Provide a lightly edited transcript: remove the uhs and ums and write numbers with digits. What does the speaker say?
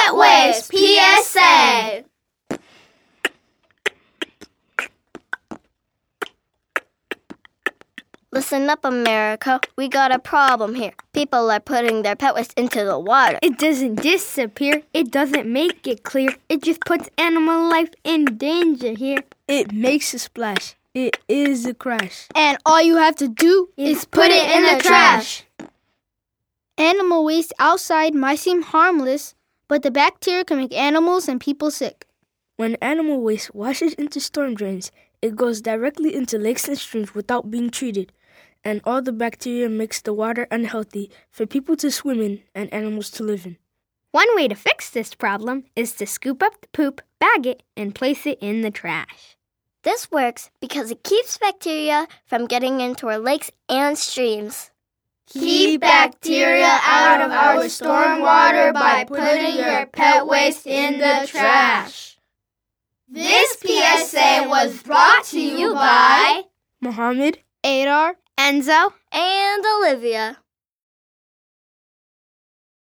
Pet Waste PSA. Listen up, America. We got a problem here. People are putting their pet waste into the water. It doesn't disappear. It doesn't make it clear. It just puts animal life in danger here. It makes a splash. It is a crash. And all you have to do is put it in the trash. Animal waste outside might seem harmless, but the bacteria can make animals and people sick. When animal waste washes into storm drains, it goes directly into lakes and streams without being treated. And all the bacteria makes the water unhealthy for people to swim in and animals to live in. One way to fix this problem is to scoop up the poop, bag it, and place it in the trash. This works because it keeps bacteria from getting into our lakes and streams. Keep bacteria out of our stormwater by putting your pet waste in the trash. This PSA was brought to you by Mohammed, Adar, Enzo, And Olivia.